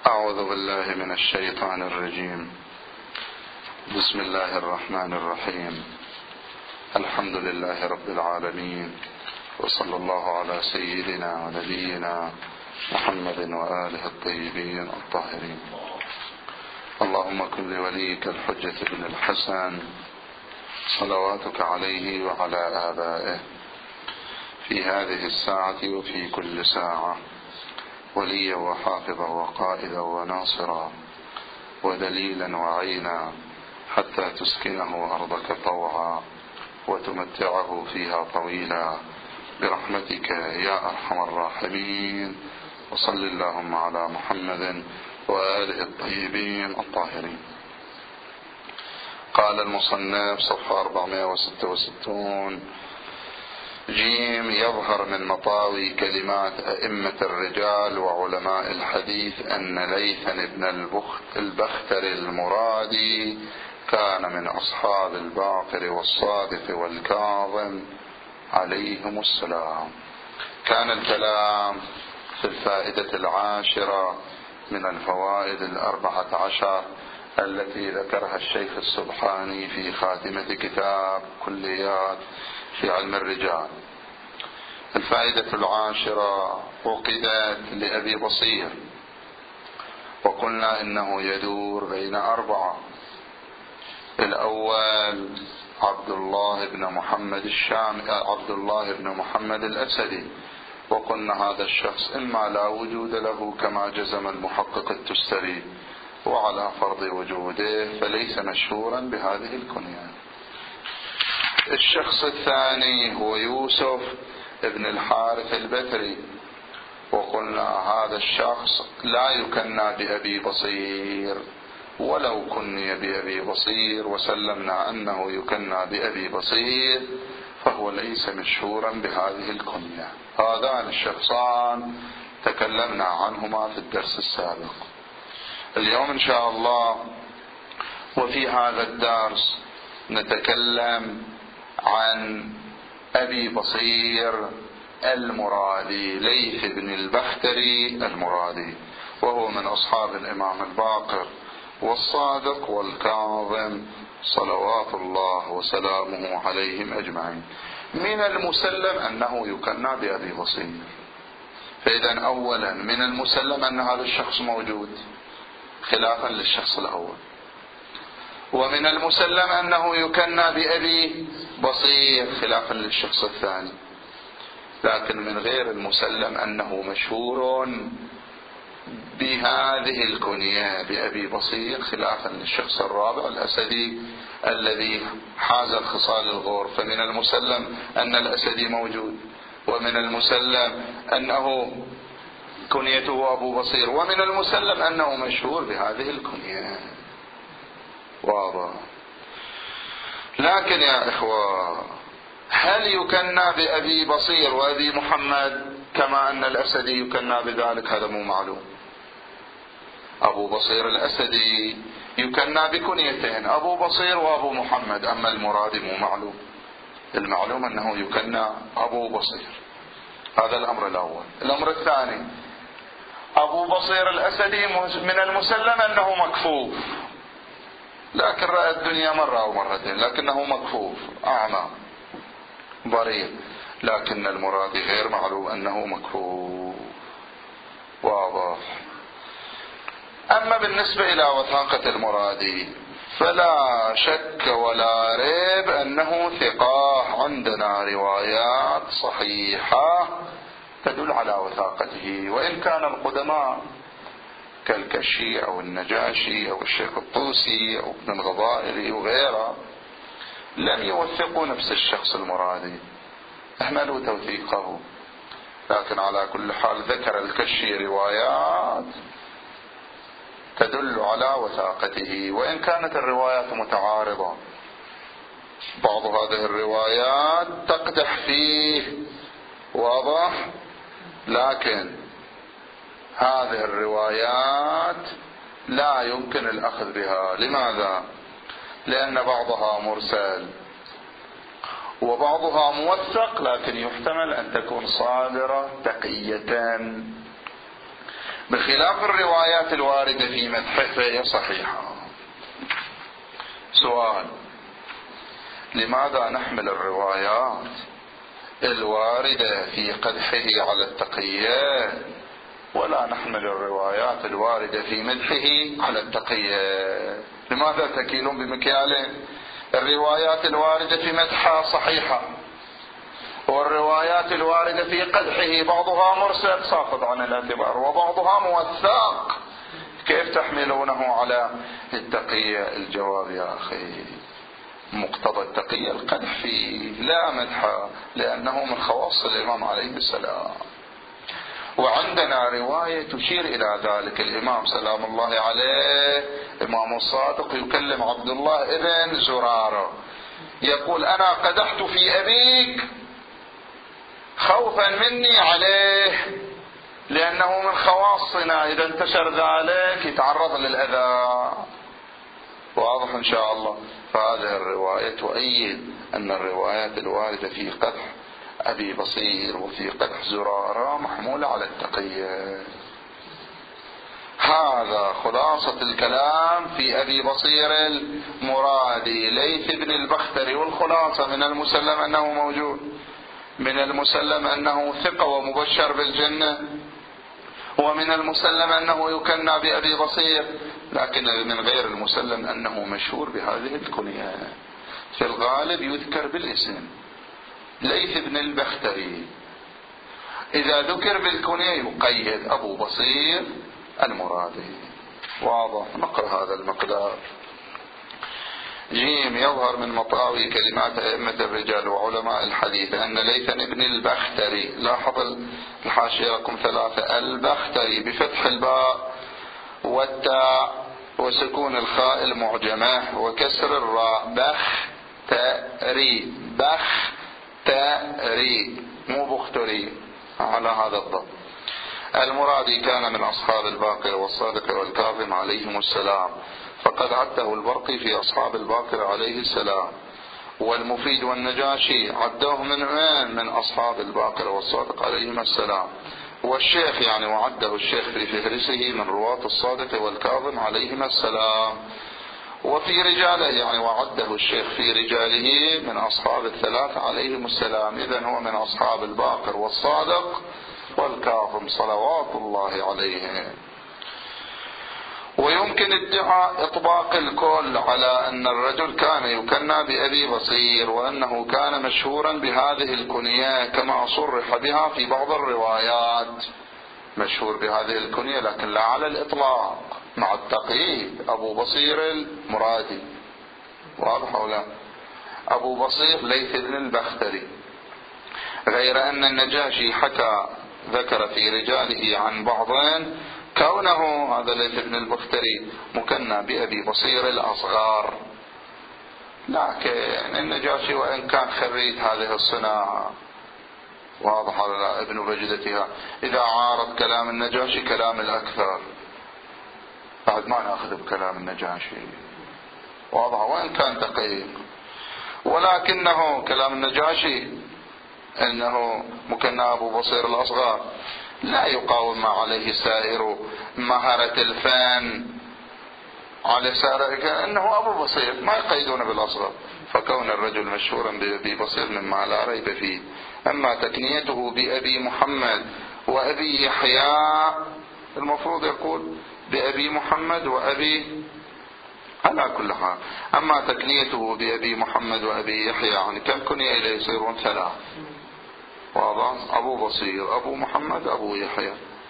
أعوذ بالله من الشيطان الرجيم. بسم الله الرحمن الرحيم. الحمد لله رب العالمين، وصلى الله على سيدنا ونبينا محمد وآله الطيبين الطاهرين. اللهم كن لوليك الحجة بن الحسن صلواتك عليه وعلى آبائه في هذه الساعة وفي كل ساعة وليا وحافظا وقائدا وناصرا ودليلا وعينا، حتى تسكنه أرضك طوعا وتمتعه فيها طويلا برحمتك يا أرحم الراحمين. وصل اللهم على محمد وآله الطيبين الطاهرين. قال المصنف صفحة 466 جيم: يظهر من مطاوي كلمات أئمة الرجال وعلماء الحديث أن ليث بن البختر المرادي كان من أصحاب الباقر والصادق والكاظم عليهم السلام. كان الكلام في الفائدة 10 من الفوائد 14 التي ذكرها الشيخ السبحاني في خاتمة كتاب كليات في علم الرجال. الفائدة 10 عقدت لأبي بصير، وقلنا إنه يدور بين 4. الأول عبد الله بن محمد الأسدي، وقلنا هذا الشخص إما لا وجود له كما جزم المحقق التستري، وعلى فرض وجوده فليس مشهورا بهذه الكنية. الشخص الثاني هو يوسف ابن الحارث البتري، وقلنا هذا الشخص لا يكنى بأبي بصير ولو كني بأبي بصير، وسلمنا أنه يكنى بأبي بصير فهو ليس مشهورا بهذه الكنية. هذان الشخصان تكلمنا عنهما في الدرس السابق. اليوم إن شاء الله وفي هذا الدرس نتكلم عن أبي بصير المرادي، ليث بن البختري المرادي، وهو من أصحاب الإمام الباقر والصادق والكاظم صلوات الله وسلامه عليهم أجمعين. من المسلم أنه يكنى بأبي بصير، فإذا أولا من المسلم أن هذا الشخص موجود خلافا للشخص الأول، ومن المسلم أنه يكنى بأبي بصير خلافا للشخص الثاني، لكن من غير المسلم أنه مشهور بهذه الكنية بأبي بصير خلافا للشخص الرابع الأسدي الذي حاز الخصال الغور. فمن المسلم أن الأسدي موجود، ومن المسلم أنه كنيته أبو بصير، ومن المسلم أنه مشهور بهذه الكنية. واضح؟ لكن يا إخوة، هل يكنى بأبي بصير وأبي محمد كما أن الأسدي يكنى بذلك؟ هذا مو معلوم. أبو بصير الأسدي يكنى بكنيتين، أبو بصير وأبو محمد، أما المرادي مو معلوم. المعلوم أنه يكنى أبو بصير. هذا الأمر الأول. الأمر الثاني، أبو بصير الأسدي من المسلم أنه مكفوف، لكن رأى الدنيا مرة أو مرتين، لكنه مكفوف أعمى ضرير، لكن المرادي غير معلوم أنه مكفوف. واضح؟ أما بالنسبة إلى وثاقة المرادي فلا شك ولا ريب أنه ثقة، عندنا روايات صحيحة تدل على وثاقته، وإن كان القدماء كالكشي أو النجاشي أو الشيخ الطوسي أو ابن الغضائري وغيره لم يوثقوا نفس الشخص المرادي، أهملوا توثيقه. لكن على كل حال ذكر الكشي روايات تدل على وثاقته، وإن كانت الروايات متعارضة، بعض هذه الروايات تقدح فيه. واضح؟ لكن هذه الروايات لا يمكن الأخذ بها. لماذا؟ لأن بعضها مرسل وبعضها موثق، لكن يحتمل أن تكون صادرة تقية بخلاف الروايات الواردة في مدحه فهي صحيحة. سؤال: لماذا نحمل الروايات الواردة في قدحه على التقية ولا نحمل الروايات الواردة في مدحه على التقية؟ لماذا تكيلون بمكيالين؟ الروايات الواردة في مدحه صحيحة، والروايات الواردة في قدحه بعضها مرسل ساقط عن الاعتبار وبعضها موثق، كيف تحملونه على التقية؟ الجواب يا أخي: مقتضى التقية القدح فيه لا مدحه، لأنه من خواص الإمام عليه السلام. وعندنا رواية تشير إلى ذلك. الإمام سلام الله عليه إمام الصادق يكلم عبد الله ابن زرارة يقول: أنا قدحت في أبيك خوفا مني عليه، لأنه من خواصنا، إذا انتشر ذلك يتعرض للأذى. واضح إن شاء الله؟ فهذه الرواية تؤيد أن الروايات الواردة في قدح أبي بصير وفي قدح زرارة محمولة على التقية. هذا خلاصة الكلام في أبي بصير المرادي ليث بن البختري. والخلاصة: من المسلم أنه موجود، من المسلم أنه ثقة ومبشر بالجنة، ومن المسلم أنه يكنى بأبي بصير، لكن من غير المسلم أنه مشهور بهذه الكنية. في الغالب يذكر بالاسم ليث بن البختري، إذا ذكر بالكنية يقيد أبو بصير المرادي. واضح؟ نقرأ هذا المقدار. جيم: يظهر من مطاوي كلمات أئمة الرجال وعلماء الحديث أن ليث بن البختري، لاحظ الحاشية رقم 3، البختري بفتح الباء والتاء وسكون الخاء المعجمة وكسر الراء، بختري، بختري مو بختري، على هذا الضبط. المرادي كان من أصحاب الباقر والصادق والكاظم عليهم السلام، فقد عده البرقي في أصحاب الباقر عليه السلام، والمفيد والنجاشي عدوه من أصحاب الباقر والصادق عليهم السلام، والشيخ يعني وعده الشيخ في فهرسه من رواة الصادق والكاظم عليهما السلام، وفي رجاله يعني وعده الشيخ في رجاله من أصحاب الثلاثة عليهم السلام. إذن هو من أصحاب الباقر والصادق والكاظم صلوات الله عليهم. ويمكن ادعاء إطباق الكل على أن الرجل كان يكنى بأبي بصير، وأنه كان مشهورا بهذه الكنية كما صرح بها في بعض الروايات، مشهور بهذه الكنية لكن لا على الإطلاق، مع التقييد أبو بصير المرادي. واضح ولا؟ أبو بصير ليث بن البختري، غير أن النجاشي حكى ذكر في رجاله عن بعضين كونه هذا ليث بن البختري مكنى بأبي بصير الأصغر، لكن النجاشي وإن كان خريج هذه الصناعة، واضح على ابن بجدتها، إذا عارض كلام النجاشي كلام الأكثر بعد ما نأخذ بكلام النجاشي، واضح وإن كان دقيق، ولكنه كلام النجاشي أنه مكنى أبو بصير الأصغر لا يقاوم ما عليه سائر مهارة الفن على سائر أنه أبو بصير، ما يقيدون بالأصغر، فكون الرجل مشهورا بأبي بصير مما لا ريب فيه. أما تكنيته بأبي محمد وأبي يحيى، المفروض يقول بأبي محمد وأبي، على كل حال. أما تكنيته بأبي محمد وأبي يحيى يعني كم كنية إليه يصيرون 3، واضح؟ أبو بصير، أبو محمد، أبو يحيى.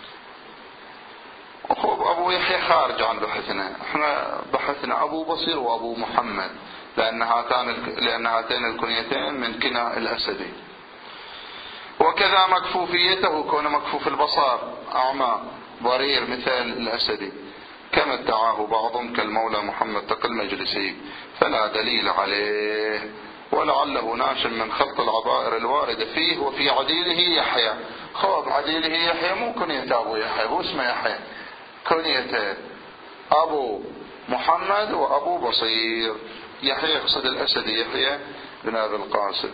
أخوب أبو يحيى خارج عن بحثنا، احنا بحثنا أبو بصير وأبو محمد، لأن هاتين الكنيتين من كنى الأسدي. وكذا مكفوفيته كون مكفوف البصر أعمى ضرير مثل الأسدي، كما ادعاه بعضهم كالمولى محمد تقي المجلسي، فلا دليل عليه، ولعله ناشم من خلط العبائر الواردة فيه وفي عديله يحيى. خوب عديله يحيى مو كنية أبو يحيى، هو اسمه يحيى، كنيته أبو محمد وأبو بصير. يحيى يقصد الأسدي يحيى بن أبي القاسم.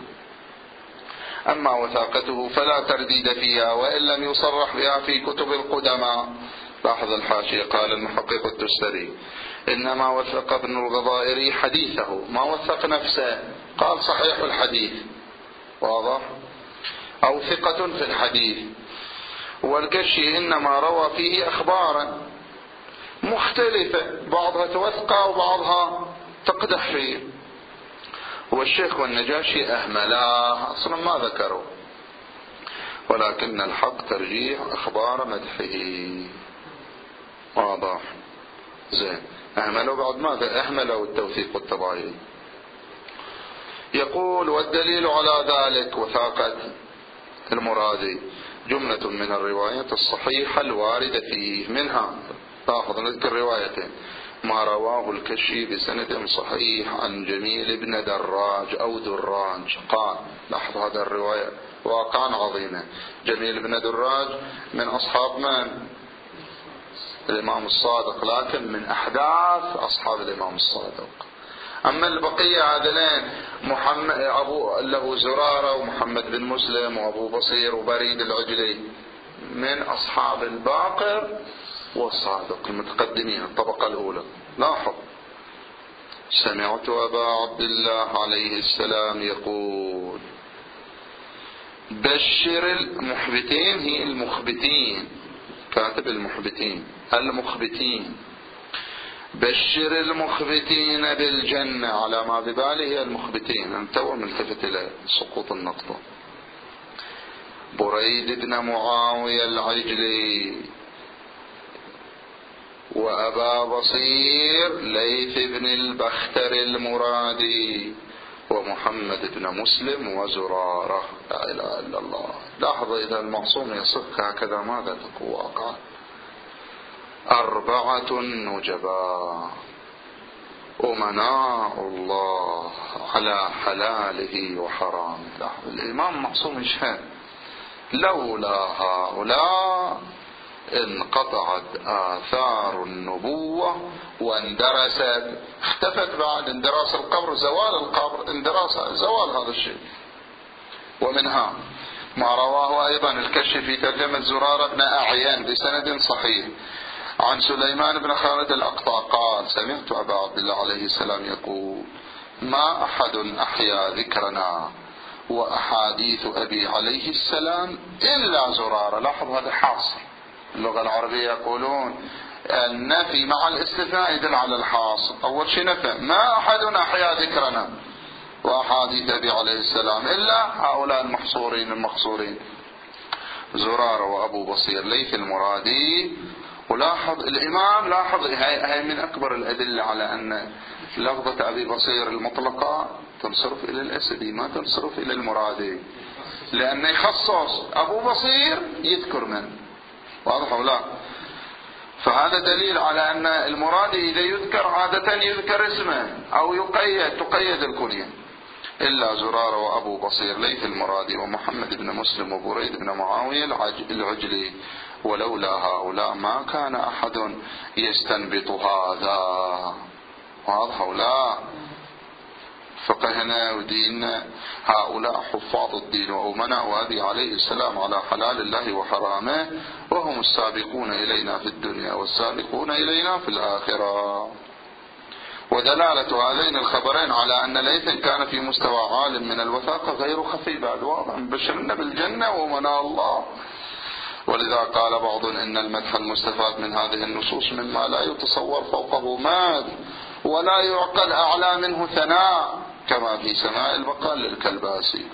أما وثاقته فلا ترديد فيها، وإن لم يصرح بها في كتب القدماء، لاحظ الحاشية، قال المحقق التستري: إنما وثق ابن الغضائري حديثه، ما وثق نفسه، قال صحيح الحديث، واضح، أو ثقة في الحديث. والكشي إنما روى فيه أخبارا مختلفة، بعضها توثق وبعضها تقدح فيه. والشيخ والنجاشي أهملاه، أصلا ما ذكروا، ولكن الحق ترجيح أخبار مدحه. واضح، زين. أهملوا بعد ماذا؟ أهملوا التوثيق والتضايل. يقول: والدليل على ذلك وثاقة المرادي جملة من الروايات الصحيحة الواردة فيه، منها، لاحظ نذكر روايتين: ما رواه الكشي بسند صحيح عن جميل بن دراج أو دراج قال. لاحظ هذا الرواية واقعا عظيمة. جميل بن دراج من أصحاب من؟ الإمام الصادق، لكن من أحداث أصحاب الإمام الصادق. أما البقية هذين محمد أبو له زرارة ومحمد بن مسلم وأبو بصير وبريد العجلي من أصحاب الباقر والصادق المتقدمين الطبقة الأولى. لاحظ: سمعت أبا عبد الله عليه السلام يقول: بشر المحبتين، هي المخبتين، كاتب المحبتين، المخبتين، بشر المخبتين بالجنة، على ما بباله هي المخبتين، أنت ملتفت إلى سقوط النقطة. بريد بن معاوية العجلي، وأبا بصير ليث بن البختر المرادي، ومحمد بن مسلم وزرارة. لا إله إلا الله. لاحظ إذا المعصوم يصف هكذا ماذا تكون واقعا؟ 4 نجباء أمناء الله على حلاله وحرامه. لاحظ الإمام معصوم يشهد: لولا هؤلاء انقطعت آثار النبوة واندرست، اختفت بعد اندراس القبر، زوال القبر، اندراس، زوال هذا الشيء. ومنها ما رواه أيضا الكشف في ترجمة زرارة بن أعين بسند صحيح عن سليمان بن خالد الأقطع قال: سمعت أبا عبد الله عليه السلام يقول: ما أحد أحيا ذكرنا وأحاديث أبي عليه السلام إلا زرارة. لاحظ هذا حاصر. اللغة العربية يقولون النفي مع الاستثناء يدل على الحاصر. أول شيء نفى: ما أحد أحيا ذكرنا وأحاديث أبي عليه السلام إلا هؤلاء المحصورين المخصورين، زرارة وأبو بصير ليث المرادي. ولاحظ الإمام، لاحظ هاي من أكبر الأدلة على أن لفظة أبي بصير المطلقة تنصرف إلى الأسدي، ما تنصرف إلى المرادي، لأنه يخصص أبو بصير يذكر من، واضح ولا؟ فهذا دليل على أن المرادي إذا يذكر عادة يذكر اسمه أو تقيد الكنية. إلا زرارة وأبو بصير ليث المرادي ومحمد بن مسلم وبريد بن معاوية العجلي. ولولا هؤلاء ما كان أحد يستنبط هذا. واضح ولا؟ فقهنا وديننا هؤلاء حفاظ الدين وأمناء أبي عليه السلام على حلال الله وحرامه، وهم السابقون إلينا في الدنيا والسابقون إلينا في الآخرة. ودلالة هذين الخبرين على أن ليث كان في مستوى عالم من الوثاقة غير خفي بعد، واضح: بشرنا بالجنة وأمناء الله. ولذا قال بعض: إن المدح المستفاد من هذه النصوص مما لا يتصور فوقه ماد ولا يعقل أعلى منه ثناء، كما في سماء البقال للكلباسي.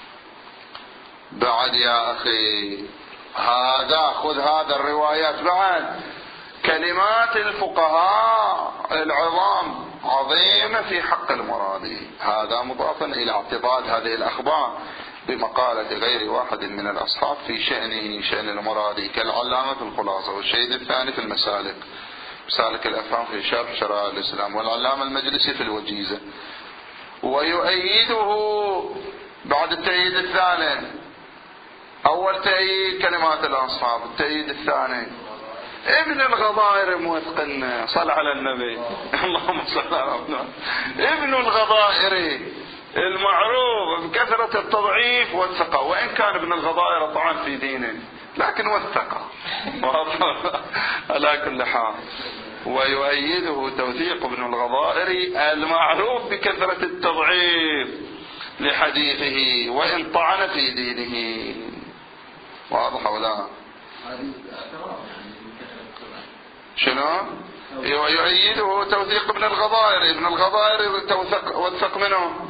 بعد يا أخي هذا، خذ هذا الروايات بعد، كلمات الفقهاء العظام عظيمة في حق المرادي. هذا مضافا إلى اعتضاد هذه الأخبار بمقالة غير واحد من الأصحاب في شأنه، شأن المرادي، كالعلامة في الخلاصة، والشهيد الثاني في المسالك، مسالك الأفهام في شرح شرائع الإسلام، والعلامة المجلسي في الوجيزة. ويؤيده بعد التأييد الثاني، أول تأييد كلمات الأصحاب، التأييد الثاني ابن الغضائر موثقنا، صل على النبي اللهم صل على محمد. ابن الغضائر المعروف بكثرة التضعيف والثقة، وإن كان ابن الغضائر طعن في دينه، لكن وثق على كل حال. ويؤيده توثيق ابن الغضائري المعروف بكثرة التضعيف لحديثه وإن طعن في دينه. واضح ولا؟ شنو؟ ويؤيده توثيق ابن الغضائري. ابن الغضائري وثق منه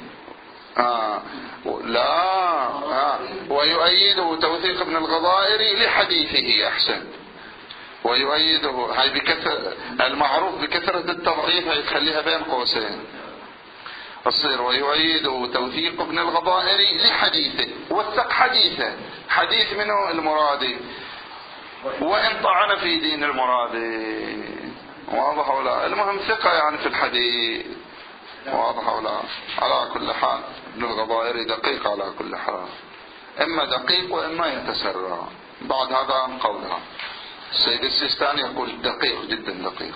لا ويؤيده توثيق ابن الغضائري لحديثه. أحسن. ويؤيده هاي بكثرة المعروف بكثرة التضعيف، هاي تخليها بين قوسين الصير. ويؤيده توثيق ابن الغضائري لحديثه، وثق حديثه. حديث منه المرادي وإن طعن في دين المرادي. واضح ولا؟ المهم ثقة يعني في الحديث. واضح ولا؟ على كل حال ابن الغضائري دقيق على كل حال، إما دقيق وإما يتسرع. بعد هذا عن قولها السيد السيستاني يقول دقيق جدا دقيق.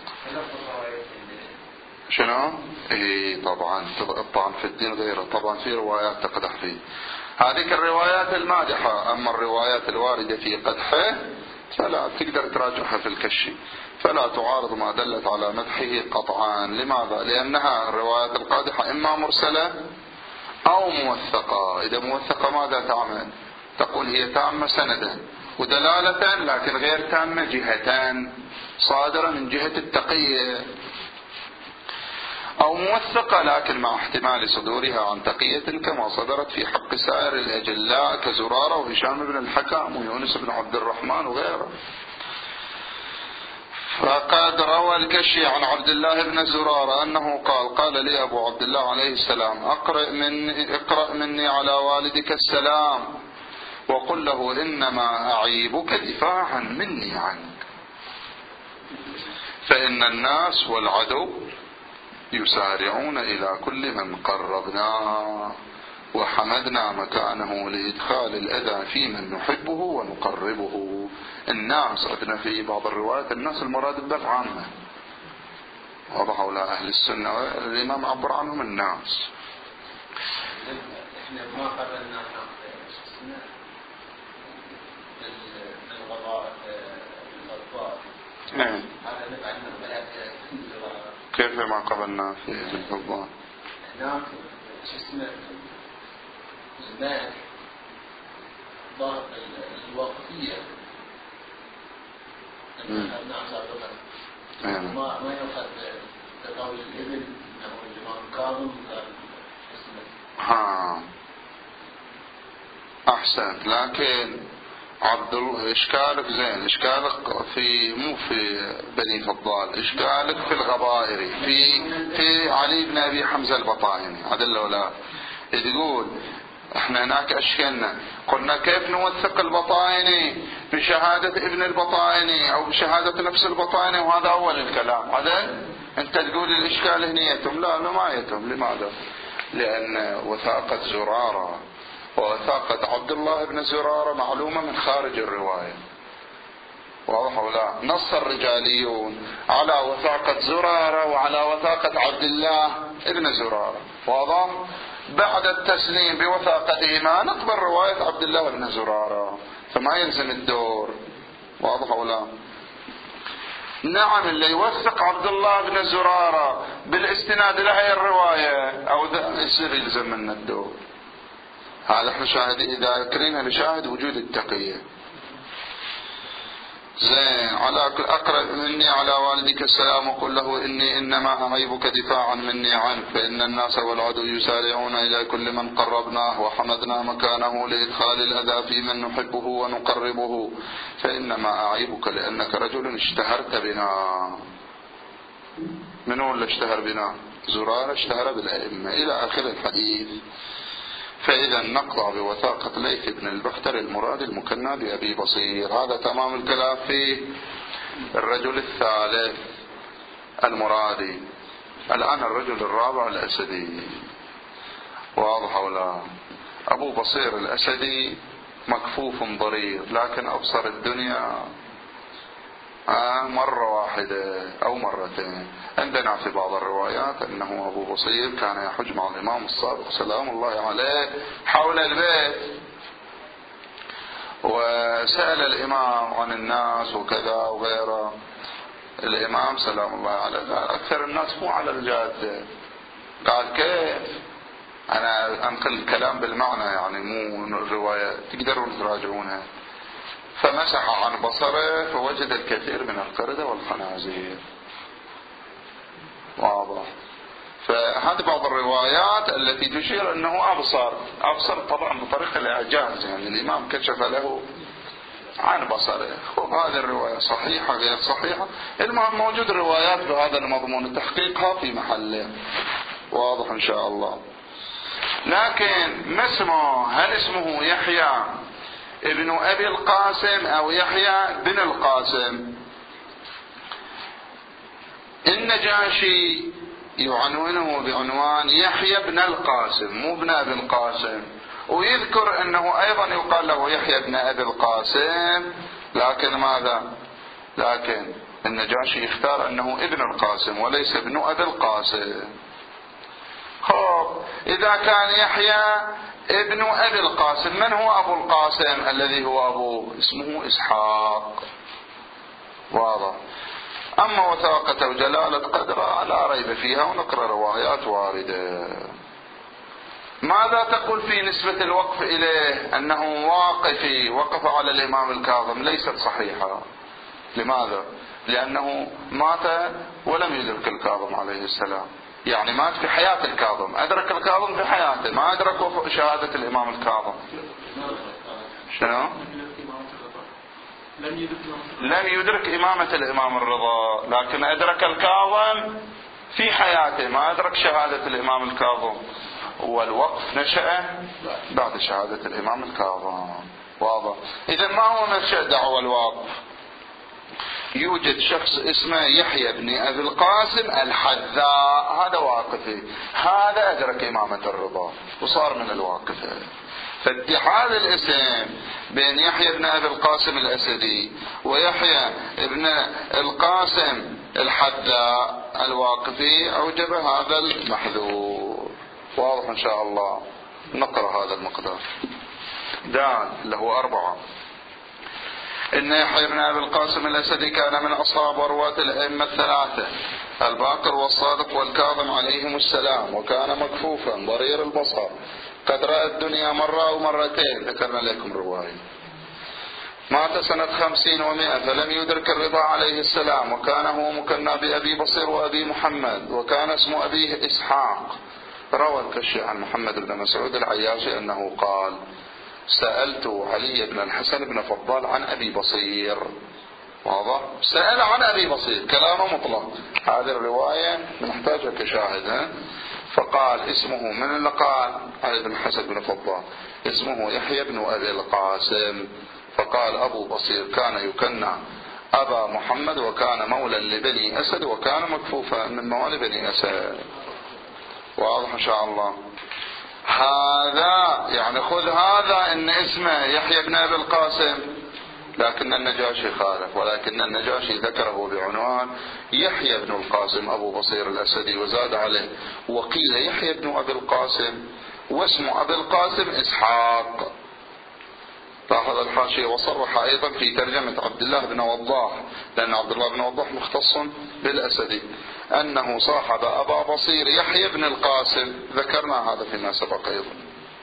شنو؟ طبعا الطعن في الدين غيره، طبعا في روايات تقدح فيه، هذه الروايات المادحة. أما الروايات الواردة في قدحه فلا تقدر تراجعها في الكشي، فلا تعارض ما دلت على مدحه قطعا. لماذا؟ لأنها الروايات القادحة إما مرسلة أو موثقة. إذا موثقة ماذا تعمل؟ تقول هي تامة سندا ودلالة، لكن غير تامة جهتان، صادرة من جهة التقية. أو موثقة لكن مع احتمال صدورها عن تقية كما صدرت في حق سائر الأجلاء كزرارة وهشام بن الحكم ويونس بن عبد الرحمن وغيره. فقد روى الكشي عن عبد الله بن زرارة أنه قال لي أبو عبد الله عليه السلام اقرأ مني على والدك السلام وقل له إنما أعيبك دفاعا مني عنك، فإن الناس والعدو يسارعون إلى كل من قربناه وحمدنا مكانه لإدخال الأذى في من نحبه ونقربه. الناس عندنا في بعض الروايات الناس المراد بالذات عامة، وضح ولا أهل السنة الإمام عبر عنهم الناس. احنا ما قبلنا الغضاء نعم. كيف ما قبلنا في الفضاء؟ هناك شو اسمه زمان ضرب الواقفية أبناء سابقا ما يؤخذ تقول الإبل أو الإمام كاظم اسمه أحسن. لكن عبد الله إشكالك زين، إشكالك في مو في بني فضال، إشكالك في الغضائري في علي بن أبي حمزة البطائني. عدل ولا تقول احنا هناك أشكلنا قلنا كيف نوثق البطائني بشهادة ابن البطائني أو بشهادة نفس البطائني، وهذا أول الكلام. عدل أنت تقول الإشكال هنا يتم، لا ما يتم. لماذا؟ لأن وثاقة زرارة ووثاقة عبد الله بن زرارة معلومة من خارج الرواية. واضح ولا؟ نص الرجاليون على وثاقة زرارة وعلى وثاقة عبد الله بن زرارة. واضح؟ بعد التسليم بوثاقتهما نقبل رواية عبد الله بن زرارة، فما يلزم الدور. واضح ولا؟ نعم، اللي يوثق عبد الله بن زرارة بالاستناد لهي الرواية أو يصير يلزم من الدور. هذا احنا شاهد إذا ذكرنا بشاهد وجود التقية. زين. أقرأ مني على والدك السلام وقل له إني إنما أعيبك دفاعا مني عنك، فإن الناس والعدو يسارعون إلى كل من قربناه وحمدنا مكانه لإدخال الأذى في من نحبه ونقربه، فإنما أعيبك لأنك رجل اشتهرت بنا. من هو اللي اشتهر بنا؟ زرار اشتهر بالأئمة إلى آخر الحديث. فإذا نقطع بوثاقة ليث بن البختر المراد المكنى بأبي بصير. هذا تمام الكلام في الرجل الثالث المرادي. الآن الرجل الرابع الأسدي. واضح ولا؟ أبو بصير الأسدي مكفوف ضرير، لكن أبصر الدنيا مرة واحدة أو مرتين. عندنا في بعض الروايات أنه أبو بصير كان يحج مع الإمام الصادق سلام الله عليه حول البيت، وسأل الإمام عن الناس وكذا وغيره. الإمام سلام الله عليه قال أكثر الناس مو على الجادة. قال كيف؟ أنا أنقل الكلام بالمعنى يعني مو الرواية، تقدرون تراجعونها. فمسح عن بصره فوجد الكثير من القردة والخنازير. واضح. فهذه بعض الروايات التي تشير أنه أبصر طبعا بطريقة الإعجاز، يعني الإمام كشف له عن بصره. وهذه الرواية صحيحة غير صحيحة، المهم موجود روايات بهذا المضمون، تحقيقها في محله. واضح إن شاء الله. لكن ما اسمه؟ هل اسمه يحيى ابن أبي القاسم أو يحيى بن القاسم؟ النجاشي يعنونه بعنوان يحيى بن القاسم مو ابن أبي القاسم، ويذكر أنه أيضا يقال له يحيى بن أبي القاسم، لكن ماذا؟ لكن النجاشي اختار أنه ابن القاسم وليس ابن أبي القاسم. إذا كان يحيى ابن أبي القاسم، من هو أبو القاسم الذي هو أبوه؟ اسمه إسحاق. واضح. أما وثاقة وجلالة قدره لا ريب فيها، ونقرأ روايات واردة. ماذا تقول في نسبة الوقف إليه أنه واقفي، وقف على الإمام الكاظم؟ ليست صحيحة. لماذا؟ لأنه مات ولم يدرك الكاظم عليه السلام، يعني مات في حياة الكاظم، أدرك الكاظم في حياته، ما أدرك شهادة الإمام الكاظم. شنو؟ لم يدرك إمامة الإمام الرضا، لكن أدرك الكاظم في حياته، ما أدرك شهادة الإمام الكاظم. والوقف نشأ بعد شهادة الإمام الكاظم. واضح. إذا ما هو منشأ دعوى الوقف؟ يوجد شخص اسمه يحيى بن أبي القاسم الحذاء، هذا واقفي، هذا أدرك إمامة الرضا وصار من الواقفة. فاتحاد الاسم بين يحيى بن أبي القاسم الأسدي ويحيى بن القاسم الحذاء الواقفي أوجب هذا المحذور. واضح إن شاء الله. نقرأ هذا المقدار. دال له 4. إن يحيى بن أبي القاسم الأسدي كان من أصحاب ورواة الأئمة 3 الباقر والصادق والكاظم عليهم السلام، وكان مكفوفا ضرير البصر، قد رأى الدنيا مرة أو مرتين، ذكرنا لكم رواية. مات سنة 50 و100 فلم يدرك الرضا عليه السلام، وكان هو مكنى بأبي بصير وأبي محمد، وكان اسم أبيه إسحاق. روى الكشي عن محمد بن مسعود العياشي أنه قال: سألت علي بن الحسن بن فضال عن أبي بصير. واضح؟ سأل عن أبي بصير، كلامه مطلق. هذه الرواية نحتاجها كشاهد. فقال اسمه، من اللي قال؟ علي بن الحسن بن فضال. اسمه يحيى بن أبي القاسم. فقال أبو بصير كان يكنى أبا محمد، وكان مولى لبني أسد، وكان مكفوفا من موالي بني أسد. واضح إن شاء الله. هذا يعني خذ هذا ان اسمه يحيى بن أبي القاسم، لكن النجاشي خالف، ولكن النجاشي ذكره بعنوان يحيى بن القاسم أبو بصير الأسدي، وزاد عليه وقيل يحيى بن أبي القاسم، واسم أبي القاسم إسحاق. لاحظ الحاشية. وصرح أيضا في ترجمة عبد الله بن وضاح، لأن عبد الله بن وضاح مختص بالأسدي، أنه صاحب أبا بصير يحيى بن القاسم. ذكرنا هذا فيما سبق أيضا.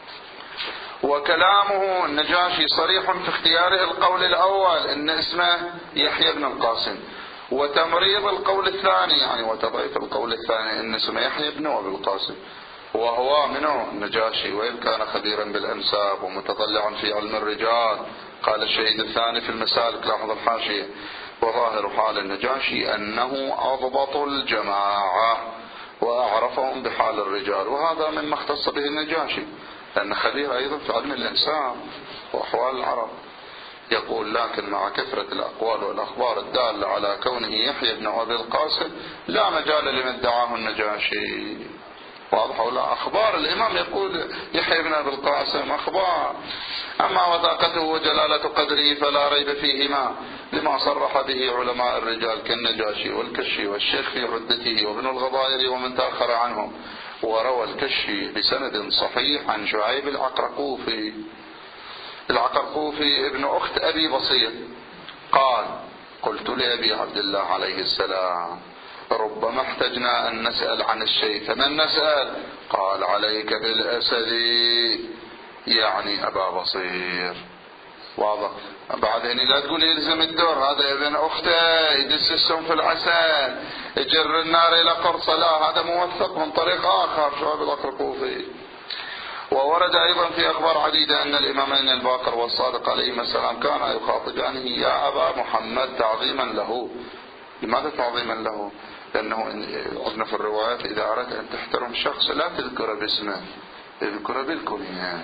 وكلامه النجاشي صريح في اختياره القول الأول إن اسمه يحيى بن القاسم، وتمريض القول الثاني، يعني وتضعيف القول الثاني إن اسمه يحيى بن أبي القاسم، وهو منه النجاشي، وإن كان خبيرا بالأنساب ومتطلعا في علم الرجال. قال الشهيد الثاني في المسالك، لاحظ الحاشية: وظاهر حال النجاشي أنه أضبط الجماعة وأعرفهم بحال الرجال، وهذا مما اختص به النجاشي، لأن خبير أيضا في علم الإنسان وأحوال العرب. يقول: لكن مع كثرة الأقوال والأخبار الدالة على كونه يحيى بن أبي القاسم لا مجال لمن ادعاه النجاشي. واضح ولا؟ أخبار الإمام يقول يحيى بن أبي القاسم أخبار. أما وثاقته وجلالة قدره فلا ريب فيهما، لما صرح به علماء الرجال كالنجاشي والكشي والشيخ في عدته وابن الغضائر ومن تأخر عنهم. وروى الكشي بسند صحيح عن شعيب العقرقوفي العقرقوفي ابن أخت أبي بصير قال: قلت لأبي عبد الله عليه السلام: ربما احتجنا أن نسأل عن الشيء فمن نسأل؟ قال: عليك بالأسدي، يعني أبا بصير. واضح؟ بعدين لا تقول يلزم الدور، هذا ابن أخته يدس السم في العسل يجر النار إلى قرصة، لا، هذا موثق من طريق آخر. شو العقرقوفي. وورد أيضا في أخبار عديدة أن الإمامين الباقر والصادق عليهما السلام كانا يخاطبانه: يا أبا محمد، تعظيما له. لماذا تعظيما له؟ لأنه عندنا في الروايات إذا أردت أن تحترم شخص لا تذكر باسمه، تذكر بالكنية.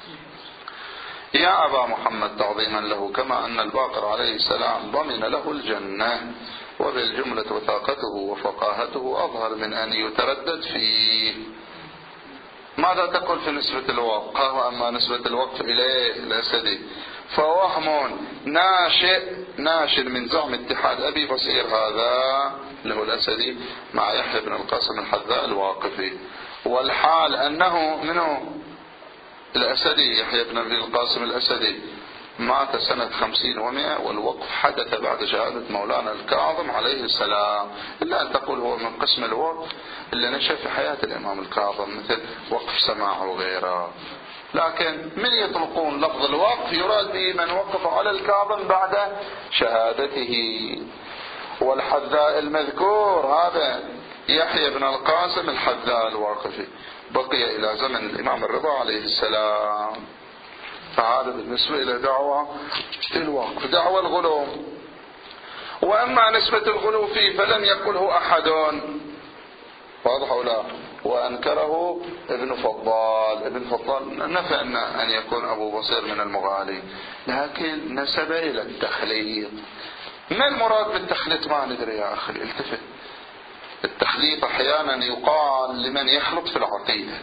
يا أبا محمد تعظيما له، كما أن الباقر عليه السلام ضمن له الجنة، وبالجملة وثاقته وفقاهته أظهر من أن يتردد فيه. ماذا تقول في نسبة الوقف؟ أما نسبة الوقف إليه الأسدي فوهم ناشئ من زعم اتحاد أبي بصير هذا له الأسدي مع يحيى بن القاسم الحذاء الواقفي، والحال أنه منه الأسدي يحيى بن أبي القاسم الأسدي مات سنة 50 و100، والوقف حدث بعد شهادة مولانا الكاظم عليه السلام. إلا أن تقول هو من قسم الوقف اللي نشأ في حياة الإمام الكاظم، مثل وقف سماع وغيره. لكن من يطلقون لفظ الوقف يراد به من وقف على الكاظم بعد شهادته. والحذاء المذكور هذا يحيى بن القاسم الحذاء الواقفي بقي إلى زمن الإمام الرضا عليه السلام. فهذا بالنسبة إلى دعوة الوقف. دعوة الغلو، وأما نسبة الغلو فيه فلم يقله أحد، واضح أو لا؟ وأنكره ابن فضال. ابن فضال نفى أن يكون أبو بصير من المغالي، لكن نسب إلى التخليط. ما المراد بالتخليط؟ ما ندري يا أخي، التفت. التخليط أحيانا يقال لمن يخلط في العقيدة،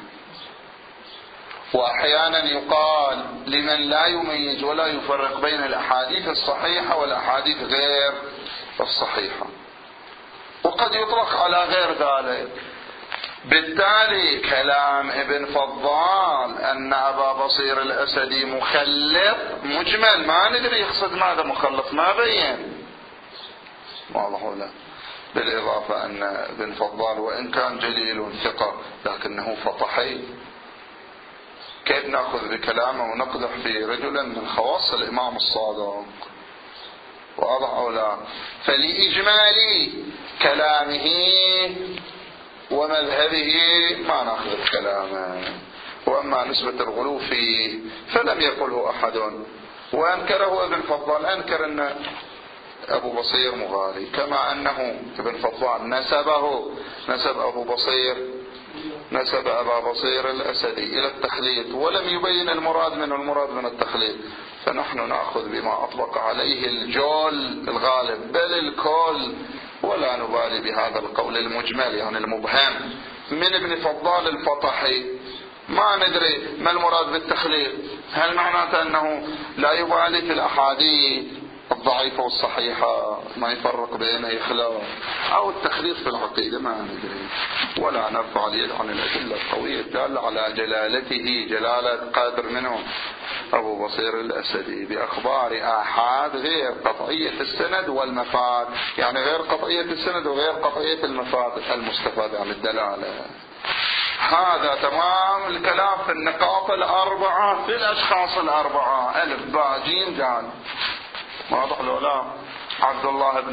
وأحيانا يقال لمن لا يميز ولا يفرق بين الأحاديث الصحيحة والأحاديث غير الصحيحة، وقد يطلق على غير ذلك. بالتالي كلام ابن فضال أن أبا بصير الأسدي مخلط مجمل، ما ندري يقصد ماذا مخلط، ما بين. واضح ولا؟ بالإضافة أن ابن فضال وإن كان جليل ثقة لكنه فطحي، كيف نأخذ بكلامه ونقدح في رجلا من خواص الإمام الصادق؟ واضح أو لا؟ فلإجمال كلامه ومذهبه ما نأخذ بكلامه. وأما نسبة الغلو فيه فلم يقله أحد، وأنكره ابن فضال. أنكر أن أبو بصير مغالي، كما أنه ابن فضال نسب أبو بصير، نسب أبا بصير الأسدي إلى التخليط، ولم يبين المراد من التخليط. فنحن نأخذ بما أطلق عليه الجول الغالب بل الكل، ولا نبالي بهذا القول المجمل يعني المبهم من ابن فضال الفطحي. ما ندري ما المراد بالتخليط، هل معناته أنه لا يبالي في الأحاديث الضعيفة والصحيحة ما يفرق بينها يخلط، أو التخليط في العقيدة، ما ندري. ولا نرفع اليد عن الأدلة القوية الدالة على جلالته، جلالة قادر منه أبو بصير الأسدي بأخبار آحاد غير قطعية السند والمفاد، يعني غير قطعية السند وغير قطعية المفاد المستفاد عن الدلالة. هذا تمام الكلام في النقاط الأربعة في الأشخاص الأربعة، ألف باء جيم دال. واضح لو لا؟ عبد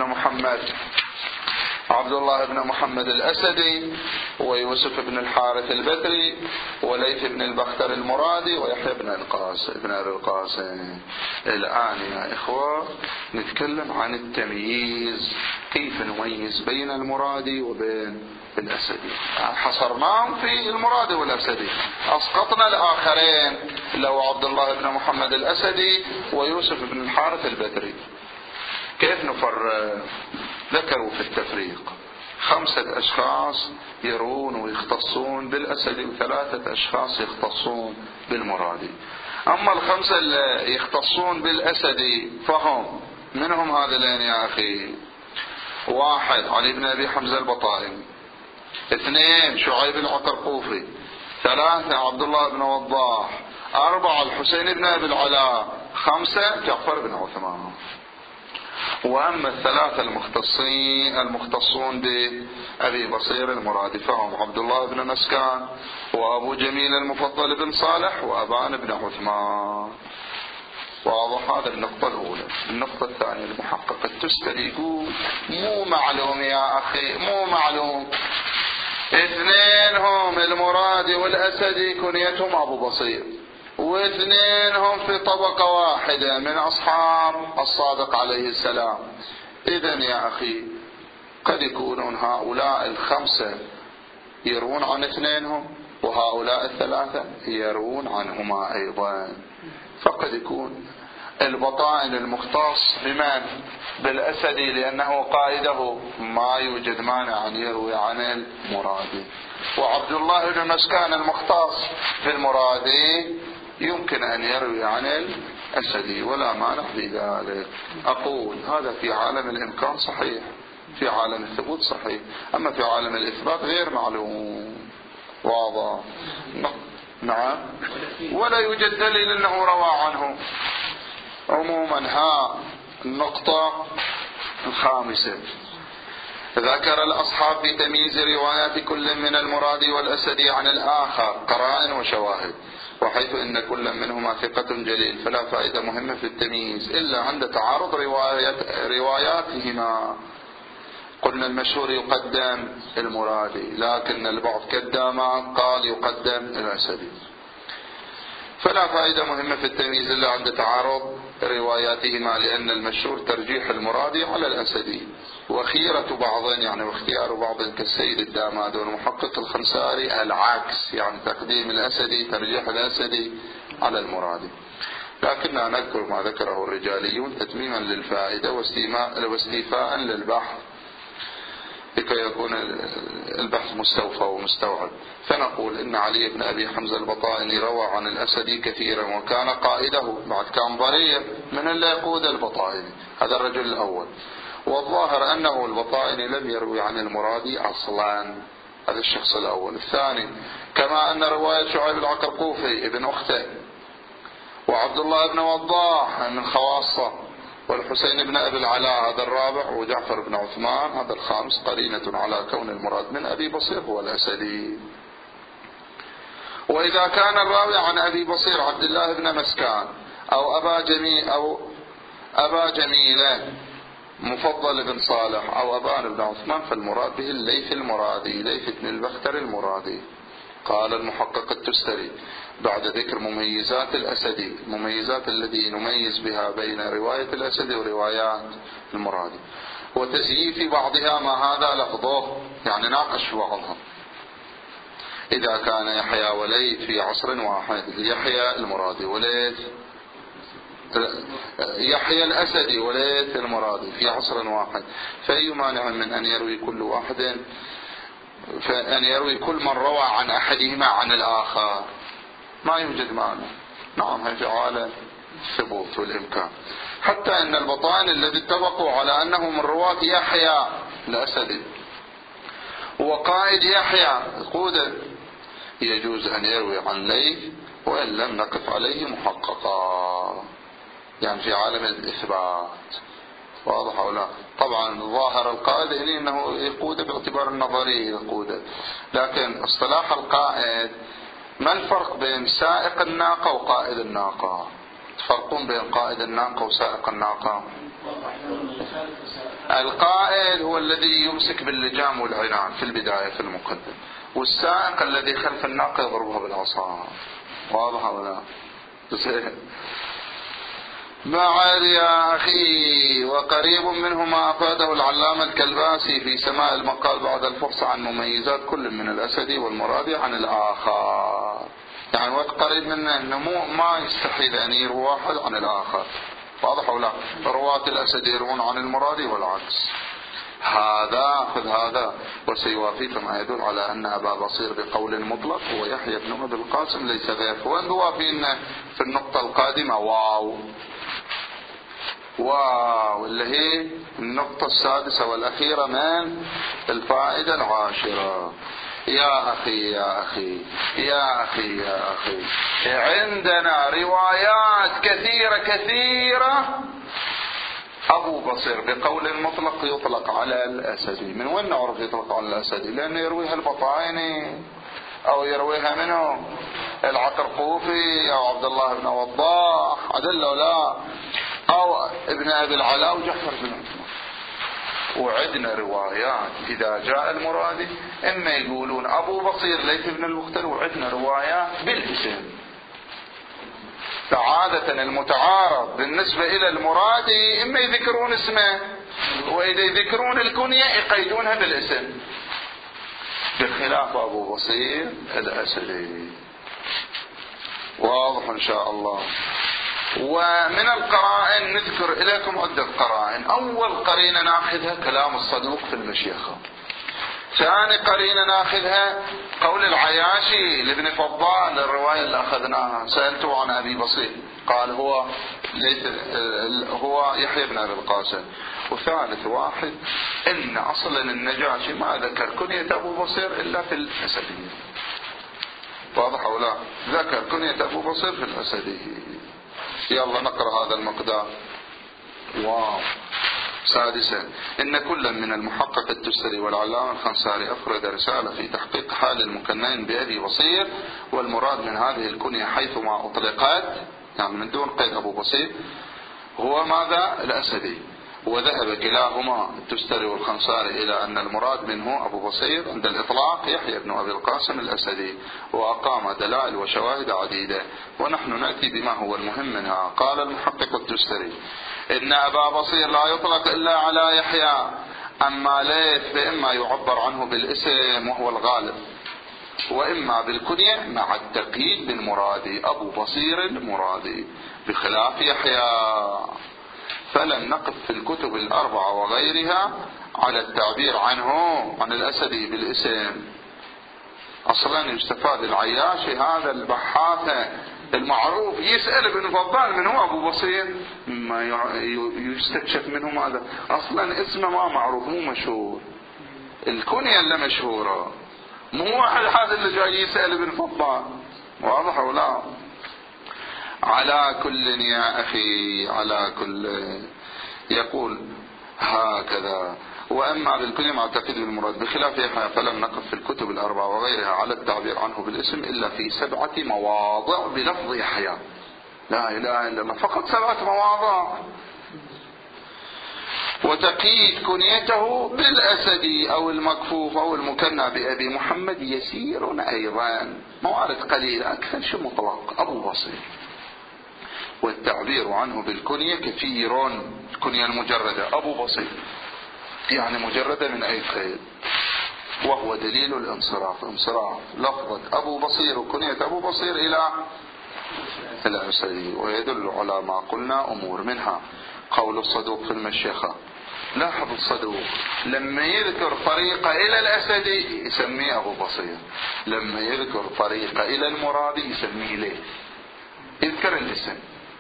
الله بن محمد الأسدي، ويوسف بن الحارث البدري، وليث بن البختر المرادي، ويحيى بن القاسم. الآن يا إخوة نتكلم عن التمييز، كيف نميز بين المرادي وبين الأسدي. حصرناهم في المرادي والأسدي، أسقطنا الآخرين لو عبد الله بن محمد الأسدي ويوسف بن الحارث البدري. كيف نفرق؟ ذكروا في التفريق 5 أشخاص يرون ويختصون بالأسدي، و3 أشخاص يختصون بالمرادي. أما ال5 اللي يختصون بالأسدي فهم منهم هذين يا أخي: 1 علي بن أبي حمزة البطائي، 2 شعيب العقرقوفي، 3 عبد الله بن وضاح، 4 الحسين بن أبي العلاء، 5 جعفر بن عثمان. وأما الثلاثة المختصون بأبي بصير المرادي فهم عبد الله بن مسكان، وأبو جميل المفضل بن صالح، وأبان بن عثمان. واضح؟ هذا النقطة الأولى. النقطة الثانية المحقق التستري يقول مو معلوم يا أخي، مو معلوم، 2 هم المرادي والأسدي كنيتهم أبو بصير، و2 هم في طبقة واحدة من أصحاب الصادق عليه السلام. إذن يا أخي قد يكونون هؤلاء 5 يروون عن 2 هم، وهؤلاء 3 يروون عنهما أيضا. فقد يكون البطائن المختص بمن؟ بالأسدي لأنه قائده، ما يوجد مانع أن يروي عن المرادي. وعبد الله بن مسكان المختص بالمرادي يمكن أن يروي عن الأسدي، ولا مانع في ذلك. أقول هذا في عالم الإمكان صحيح، في عالم الثبوت صحيح، أما في عالم الإثبات غير معلوم. واضح؟ نعم. ولا يوجد دليل أنه روى عنه. عموما النقطة الخامسة، ذكر الأصحاب في تمييز روايات كل من المرادي والأسدي عن الآخر قرائن وشواهد، وحيث إن كل منهما ثقة جليل فلا فائدة مهمة في التمييز إلا عند تعارض رواياتهما. قلنا المشهور يقدم المرادي، لكن البعض كدما قال يقدم الأسدي، فلا فائدة مهمة في التمييز إلا عند تعارض رواياتهما، لأن المشهور ترجيح المرادي على الأسدي، وخيرة بعض يعني واختيار بعض كالسيد الداماد والمحقق الخنساري العكس، يعني تقديم الأسدي ترجيح الأسدي على المرادي. لكننا نذكر ما ذكره الرجاليون تتميما للفائدة واستيفاء للبحث لكي يكون البحث مستوفى ومستوعب. فنقول إن علي بن أبي حمزة البطائني روى عن الأسدي كثيرا، وكان قائده، بعد كان ضرير من اللي يقود البطائني، هذا الرجل الأول. والظاهر أنه البطائني لم يروي عن المرادي أصلا، هذا الشخص الأول. الثاني كما أن رواية شعيب العقرقوفي ابن أخته، وعبد الله بن وضاح من خواصه، والحسين بن أبي العلاء هذا الرابع، وجعفر بن عثمان هذا الخامس، قرينة على كون المراد من أبي بصير هو الأسدي. وإذا كان الراوي عن أبي بصير عبد الله بن مسكان أو أبا جميلة مفضل بن صالح أو أبان بن عثمان، فالمراد به الليث المرادي، ليث بن البختر المرادي. قال المحقق التستري بعد ذكر مميزات الأسدي، المميزات التي نميز بها بين رواية الأسدي وروايات المرادي، وتزييف بعضها ما هذا لفظه، يعني ناقش بعضها. إذا كان يحيى وليث في عصر واحد، يحيى المرادي وليث يحيى الأسدي وليث المرادي في عصر واحد، فأي مانع من أن يروي كل واحد، فأن يروي كل من روى عن أحدهما عن الآخر؟ ما يوجد معنى. نعم، هي في عالم الثبوت والإمكان. حتى أن البطائن الذي اتفقوا على أنه من رواة يحيى الأسدي وقائد يحيى قودا يجوز أن يروي عن ليث وإن لم نقف عليه محققا، يعني في عالم الإثبات. واضح ولا؟ طبعا ظاهر القائد هنا أنه يقود باعتبار النظري يقود، لكن اصطلاح القائد، ما الفرق بين سائق الناقة وقائد الناقة؟ تفرقون بين قائد الناقة وسائق الناقة؟ القائد هو الذي يمسك باللجام والعنان في البداية في المقدم، والسائق الذي خلف الناقة يضربها بالعصا. واضح ولا؟ بعد يا أخي، وقريب منه ما أفاده العلامة الكلباسي في سماء المقال بعد الفحص عن مميزات كل من الأسدي والمرادي عن الآخر، يعني وقت قريب منه أنه ما يستحيل أن يروي واحد عن الآخر. واضح ولا؟ رواة الأسدي يروون عن المرادي والعكس. هذا خذ هذا وسيوافي كما يدل على أن أبا بصير بقول مطلق هو يحيى بن أبي القاسم ليس غيره. وأن يوافي في النقطة القادمة واو اللي هي النقطة السادسة والأخيرة من الفائدة العاشرة. يا أخي يا أخي يا أخي يا أخي، عندنا روايات كثيرة أبو بصير بقول مطلق يطلق على الأسدي. من وين نعرف يطلق على الأسدي؟ لأنه يرويها البطائني أو يرويها منه العقرقوفي أو عبد الله بن وضاح عدل لا، أو ابن أبي العلاء وجعفر بن عثمان. وعندنا روايات إذا جاء المرادي إما يقولون أبو بصير ليث بن المختار، وعندنا روايات بالاسم. فعادة المتعارض بالنسبة إلى المرادي إما يذكرون اسمه، وإذا يذكرون الكنية يقيدونها بالاسم، بخلاف أبو بصير الأسدي. واضح إن شاء الله. ومن القرائن نذكر إليكم عدة قرائن. أول قرينة ناخذها كلام الصدوق في المشيخة. ثاني قرينة ناخذها قول العياشي لابن فضال الرواية اللي أخذناها، سألته عن أبي بصير قال هو يحيى بن أبي القاسم. وثالث واحد إن أصلا النجاشي ما ذكر كنية أبو بصير إلا في الأسدي. واضح أو لا؟ ذكر كنية أبو بصير في الأسدي. يلا نقرأ هذا المقدار. واو. سادسا إن كل من المحقق التستري والعلامة الخنساري أفرد رسالة في تحقيق حال المكنين بأبي بصير، والمراد من هذه الكنية حيثما أطلقت يعني من دون قيد أبو بصير هو ماذا؟ الأسدي. وذهب كلاهما التستري والخنساري إلى أن المراد منه أبو بصير عند الإطلاق يحيى بن أبي القاسم الأسدي، وأقام دلائل وشواهد عديدة، ونحن نأتي بما هو المهم منها. قال المحقق التستري إن أبا بصير لا يطلق إلا على يحيى، أما ليث فإما يعبر عنه بالاسم وهو الغالب، وإما بالكنية مع التقييد بالمرادي أبو بصير المرادي، بخلاف يحيى. فلن نقف في الكتب الأربعة وغيرها على التعبير عنه عن الأسدي بالاسم. أصلا يستفاد العياشي هذا البحاث المعروف يسأل ابن فضال من هو أبو بصير، ما يستكشف منه ماذا؟ أصلا اسمه ما معروف مو مشهور، الكنية اللي مشهورة، مو واحد هذا اللي جاي يسأل ابن فضال. واضح ولا؟ على كل يا أخي على كل يقول هكذا. وأما بالكنية مع التأكيد بالمراد بخلاف يحيى فلم نقف في الكتب الأربعة وغيرها على التعبير عنه بالاسم إلا في 7 مواضع بلفظ يحيى. لا إله إلا الله، فقط 7 مواضع. وتقييد كنيته بالأسدي أو المكفوف أو المكنى بأبي محمد يسير أيضا، موارد قليلة، أكثر شيء مطلق أبو بصير. والتعبير عنه بالكنية كثير، الكنية المجردة أبو بصير يعني مجردة من أي قيد، وهو دليل الانصراف، انصراف لفظة أبو بصير وكنية أبو بصير إلى الأسدي. ويدل على ما قلنا أمور منها قول الصدوق في المشيخة. لاحظ الصدوق لما يذكر طريقة إلى الأسدي يسميه أبو بصير، لما يذكر طريقة إلى المرادي يسميه ليث، يذكر الاسم.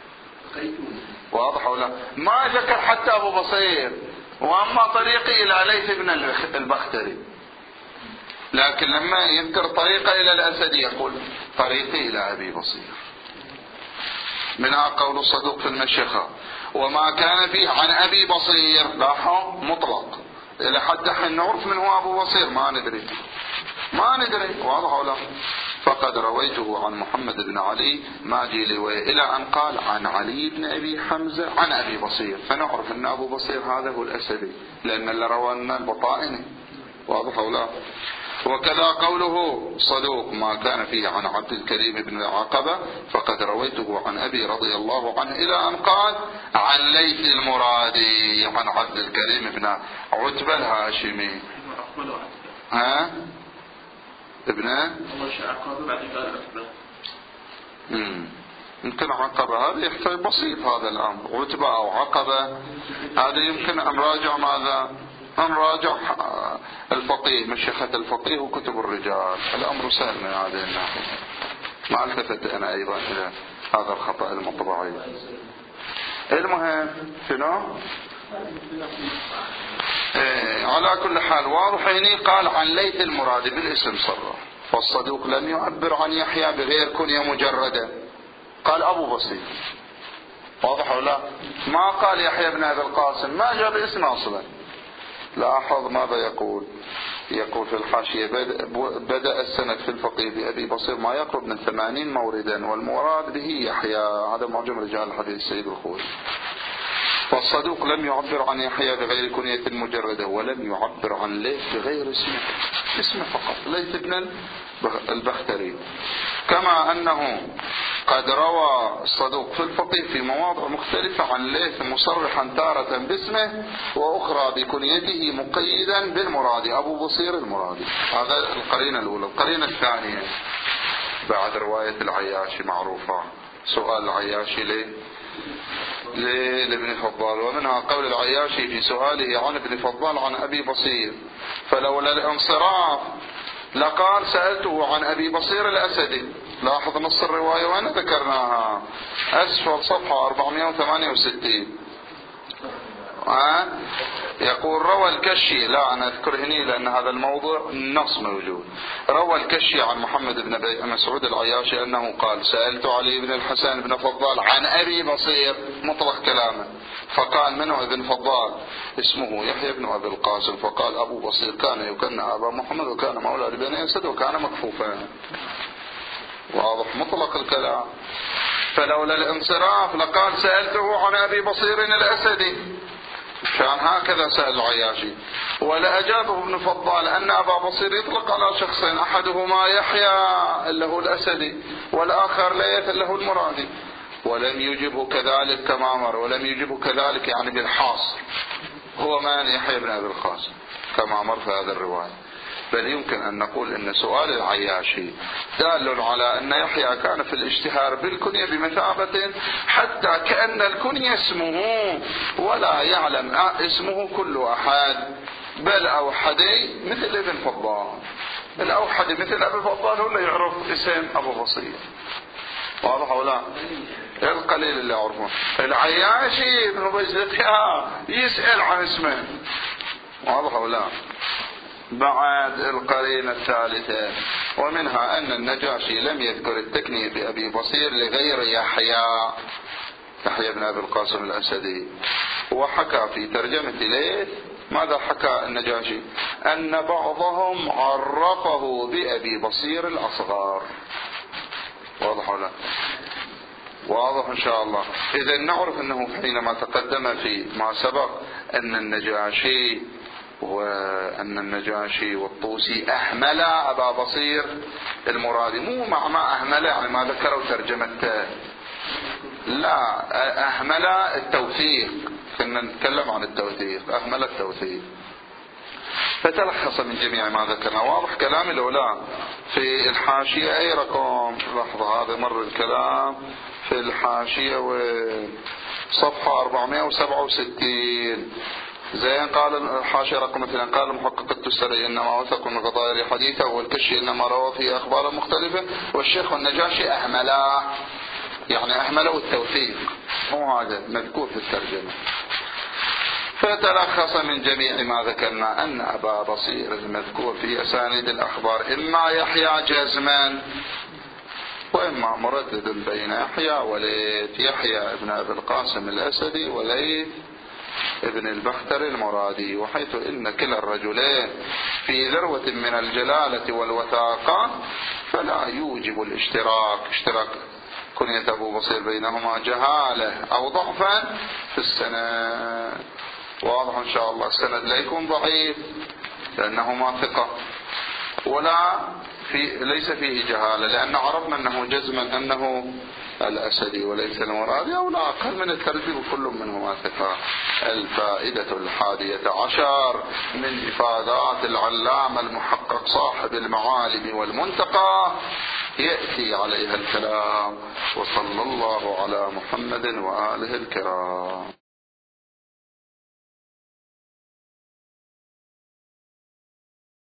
واضح ولا؟ ما ذكر حتى أبو بصير. وأما طريقي إلى ليث بن البختري، لكن لما يذكر طريقة إلى الأسدي يقول طريقي إلى أبي بصير. منها قول الصدوق في المشيخة وما كان فيه عن أبي بصير، لاحظ مطلق، إلى حد حين نعرف من هو أبو بصير ما ندري. واضح ولا؟ فقد رويته عن محمد بن علي ماجلي إلى أن قال عن علي بن أبي حمزة عن أبي بصير، فنعرف أن أبو بصير هذا هو الأسدي لأن اللي روانا البطائني. واضح ولا؟ وكذا قوله صدوق ما كان فيه عن عبد الكريم بن العقبة فقد رويته عن أبي رضي الله عنه إلى أن قال عن ليث المرادي عن عبد الكريم بن عتبة الهاشمي. ها ابن يمكن عقبة، هذا يحتاج بسيط هذا الأمر، عتبة أو عقبة هذا يمكن أن راجع ماذا؟ أن راجع الفقيه، مشيخة الفقيه وكتب الرجال، الأمر سهل من هذه الناحية. ما التفت أنا أيضا إلى هذا الخطأ المطبعي. المهم شنو؟ على كل حال واضح. هنا قال عن ليث المرادي بالاسم صرح. فالصدوق لم يعبر عن يحيى بغير كنية مجردة، قال أبو بصير. واضح ولا لا؟ ما قال يحيى بن أبي القاسم، ما جاب اسمه أصلا. لاحظ ماذا يقول في الحاشية: بدأ السند في الفقيه بأبي بصير ما يقرب من 80 موردا، والمراد به يحيى. هذا معجم رجال الحديث السيد الخوي. فالصدوق لم يعبر عن يحيى بغير كنية مجردة، ولم يعبر عن ليث بغير اسمه فقط، ليث بن البختري. كما أنه قد روى الصدوق في الفقيه في مواضع مختلفة عن ليث مصرحا تارة باسمه وأخرى بكنيته مقيدا بالمرادي، أبو بصير المرادي. هذا القرينة الأولى. القرينة الثانية بعد رواية العياشي معروفة. سؤال العياشي لابن فضال، ومنها قول العياشي في سؤاله عن ابن فضال عن أبي بصير: فلولا الانصراف لقال سألته عن أبي بصير الأسدي. لاحظ نص الرواية وين ذكرناها، أسفل صفحة 468. يقول روى الكشي، لا أنا أذكر هنا لأن هذا الموضوع النص موجود. روى الكشي عن محمد بن مسعود العياشي أنه قال: سألت علي بن الحسن بن فضال عن أبي بصير، مطلق كلامه. فقال: منه ابن فضال؟ اسمه يحيى بن أبي القاسم. فقال أبو بصير: كان يكنى أبا محمد، وكان مولى لبني أسد، وكان مكفوفا. واضح مطلق الكلام. فلولا الانصراف لقال سألته عن أبي بصير الأسدي، كان هكذا سأل العياشي. ولأجابه ابن فضال أن أبا بصير يطلق على شخصين: أحدهما يحيى اللي هو الأسدي، والآخر ليث اللي هو المرادي. ولم يجبه كذلك كما أمر، ولم يجبه كذلك يعني بالحاصر، هو من يحيى بن أبي القاسم كما أمر في هذا الرواية. بل يمكن أن نقول أن سؤال العياشي دال على أن يحيى كان في الاشتهار بالكنية بمثابة حتى كأن الكنية اسمه، ولا يعلم اسمه كل أحد، بل أوحدي مثل ابن فضال. الأوحدي مثل أبي فضال هو اللي يعرف اسم أبو بصير. واضح ولا؟ القليل اللي يعرفه. العياشي ابن بيزدقها يسأل عن اسمه. واضح ولا؟ بعد القرينة الثالثة، ومنها أن النجاشي لم يذكر التكنية بأبي بصير لغير يحيى بن أبي القاسم الأسدي. وحكى في ترجمة ليث ماذا حكى النجاشي؟ أن بعضهم عرفه بأبي بصير الأصغر. واضح ولا؟ واضح إن شاء الله. إذا نعرف أنه حينما تقدم في ما سبق أن النجاشي والطوسي أهمل أبا بصير المرادي، مو مع ما أهمل يعني ما ذكروا ترجمته، لا، أهمل التوثيق. كنا نتكلم عن التوثيق، أهمل التوثيق. فتلخص من جميع ما ذكرنا. واضح كلامي لو لا؟ في الحاشية أي رقم؟ لحظة، هذا مر الكلام في الحاشية وصفحة 467. زين. قال الحاشية رقم 2: قال المحقق التستري إنما وثق من غضائر حديثه، والكشي إنما روى فيه أخبارا مختلفة، والشيخ والنجاشي أهملاه، يعني أهملوا التوثيق، مو هذا مذكور في الترجمة. فتلخص من جميع ما ذكرنا أن أبا بصير المذكور في أسانيد الأخبار إما يحيى جزما وإما مردد بين يحيى وليث، يحيى ابن أبي القاسم الأسدي وليث ابن البختر المرادي، وحيث إن كلا الرجلين في ذروة من الجلالة والوثاقة فلا يوجب اشتراك كنية أبو بصير بينهما جهالة أو ضعفا في السند. واضح إن شاء الله. السند لا يكون ضعيف لأنهما ثقة، ولا ليس فيه جهالة لأن عرفنا أنه جزما أنه الأسدي وليس المرادي، أو لا أقل من الترتيب كل منهما ثقة. الفائدة 11 من إفادات العلامة المحقق صاحب المعالم والمنتقى يأتي عليها الكلام. وصلى الله على محمد وآله الكرام.